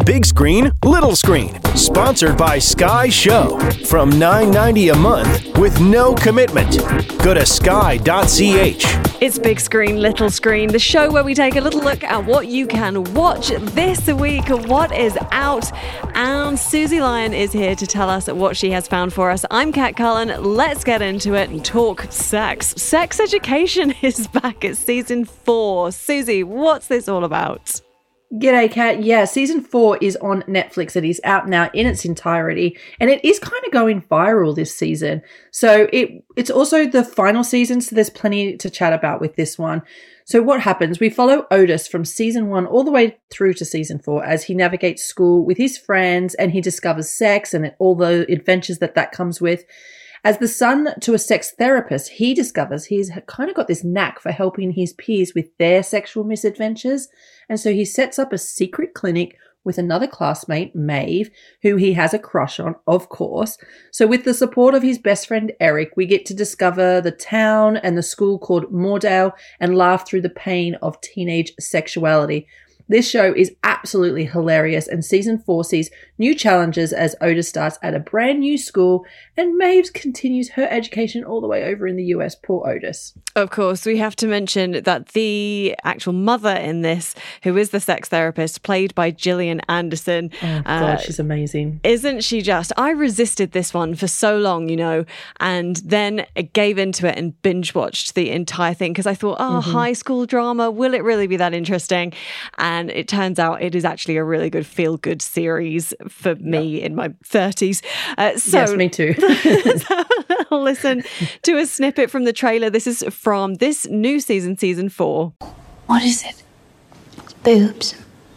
Big Screen, Little Screen. Sponsored by Sky Show. From $9.90 a month with no commitment. Go to sky.ch. It's Big Screen, Little Screen, the show where we take a little look at what you can watch this week, what is out. And Susie Lyon is here to tell us what she has found for us. I'm Kat Cullen. Let's get into it and talk sex. Sex Education is back at season 4. Susie, what's this all about? G'day, Kat. Yeah, season 4 is on Netflix. It is out now in its entirety, and it is kind of going viral this season. So it's also the final season, so there's plenty to chat about with this one. So what happens? We follow Otis from season 1 all the way through to season 4 as he navigates school with his friends and he discovers sex and all the adventures that comes with. As the son to a sex therapist, he discovers he's kind of got this knack for helping his peers with their sexual misadventures. And so he sets up a secret clinic with another classmate, Maeve, who he has a crush on, of course. So with the support of his best friend, Eric, we get to discover the town and the school called Moordale and laugh through the pain of teenage sexuality. This show is absolutely hilarious, and season 4 sees new challenges as Otis starts at a brand new school and Maeve continues her education all the way over in the US. Poor Otis. Of course, we have to mention that the actual mother in this, who is the sex therapist, played by Gillian Anderson. Oh, God, she's amazing. Isn't she just? I resisted this one for so long, and then gave into it and binge watched the entire thing because I thought, high school drama, will it really be that interesting? And it turns out it is actually a really good feel-good series for me in my 30s. Yes, me too. Let's have a little listen to a snippet from the trailer. This is from this new season 4. What is it? It's boobs.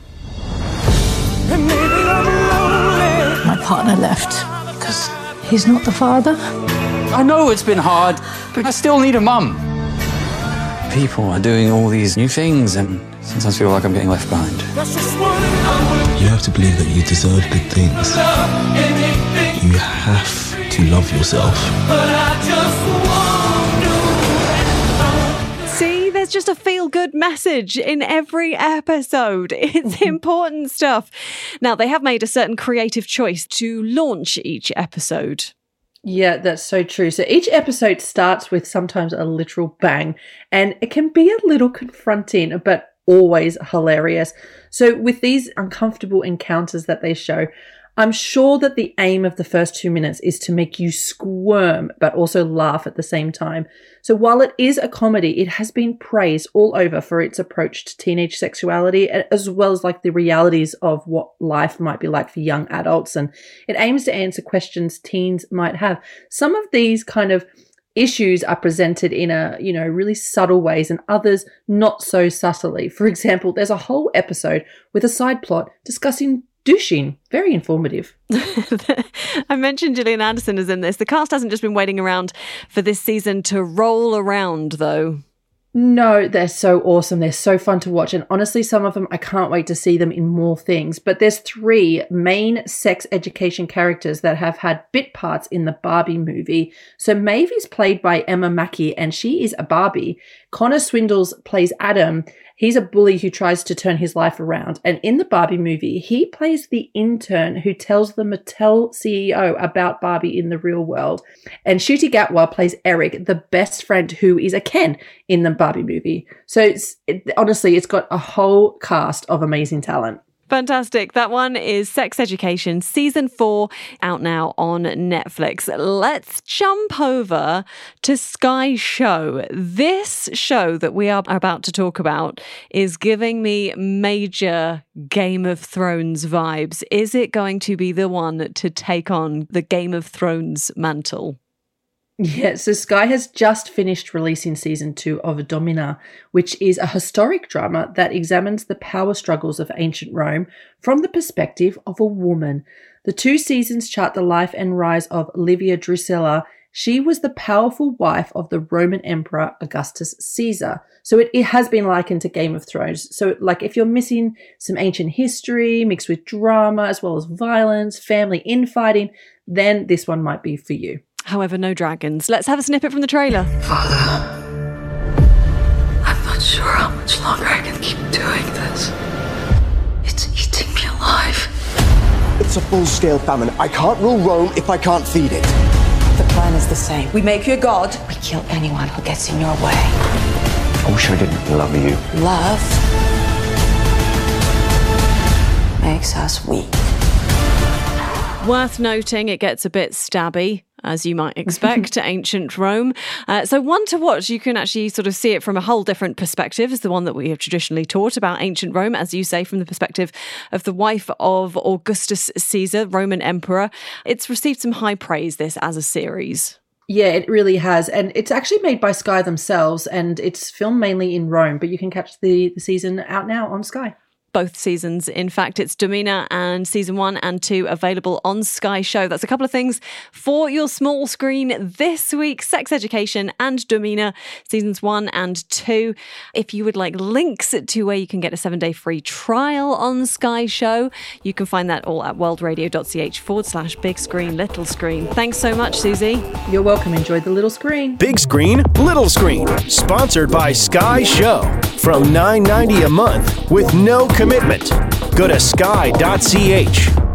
My partner left because he's not the father. I know it's been hard, but I still need a mum. People are doing all these new things and sometimes feel like I'm getting left behind. You have to believe that you deserve good things. You have to love yourself. See, there's just a feel-good message in every episode. It's important stuff. Now, they have made a certain creative choice to launch each episode. Yeah, that's so true. So each episode starts with sometimes a literal bang, and it can be a little confronting, but always hilarious. So with these uncomfortable encounters that they show, I'm sure that the aim of the first 2 minutes is to make you squirm, but also laugh at the same time. So while it is a comedy, it has been praised all over for its approach to teenage sexuality, as well as like the realities of what life might be like for young adults. And it aims to answer questions teens might have. Some of these kind of issues are presented in really subtle ways and others not so subtly. For example, there's a whole episode with a side plot discussing douching. Very informative. I mentioned Gillian Anderson is in this. The cast hasn't just been waiting around for this season to roll around, though. No, they're so awesome. They're so fun to watch. And honestly, some of them, I can't wait to see them in more things. But there's 3 main sex education characters that have had bit parts in the Barbie movie. So Maeve is played by Emma Mackey, and she is a Barbie. Connor Swindles plays Adam. He's a bully who tries to turn his life around. And in the Barbie movie, he plays the intern who tells the Mattel CEO about Barbie in the real world. And Ncuti Gatwa plays Eric, the best friend who is a Ken in the Barbie movie. So honestly, it's got a whole cast of amazing talent. Fantastic. That one is Sex Education, season 4, out now on Netflix. Let's jump over to Sky Show. This show that we are about to talk about is giving me major Game of Thrones vibes. Is it going to be the one to take on the Game of Thrones mantle? Yeah, so Sky has just finished releasing season 2 of Domina, which is a historic drama that examines the power struggles of ancient Rome from the perspective of a woman. The 2 seasons chart the life and rise of Livia Drusilla. She was the powerful wife of the Roman Emperor Augustus Caesar. So it has been likened to Game of Thrones. So like if you're missing some ancient history mixed with drama as well as violence, family infighting, then this one might be for you. However, no dragons. Let's have a snippet from the trailer. Father, I'm not sure how much longer I can keep doing this. It's eating me alive. It's a full-scale famine. I can't rule Rome if I can't feed it. The plan is the same. We make you a god. We kill anyone who gets in your way. I wish I didn't love you. Love makes us weak. Worth noting, it gets a bit stabby, as you might expect, to ancient Rome. So one to watch, you can actually sort of see it from a whole different perspective, is the one that we have traditionally taught about ancient Rome, as you say, from the perspective of the wife of Augustus Caesar, Roman emperor. It's received some high praise, this, as a series. Yeah, it really has. And it's actually made by Sky themselves, and it's filmed mainly in Rome, but you can catch the season out now on Sky. Both seasons. In fact, it's Domina and season 1 and 2 available on Sky Show. That's a couple of things for your small screen this week. Sex Education and Domina, seasons 1 and 2. If you would like links to where you can get a 7-day free trial on Sky Show, you can find that all at worldradio.ch/big screen, little screen. Thanks so much, Susie. You're welcome. Enjoy the little screen. Big Screen, Little Screen. Sponsored by Sky Show. From $9.90 a month with no commitment. Go to sky.ch.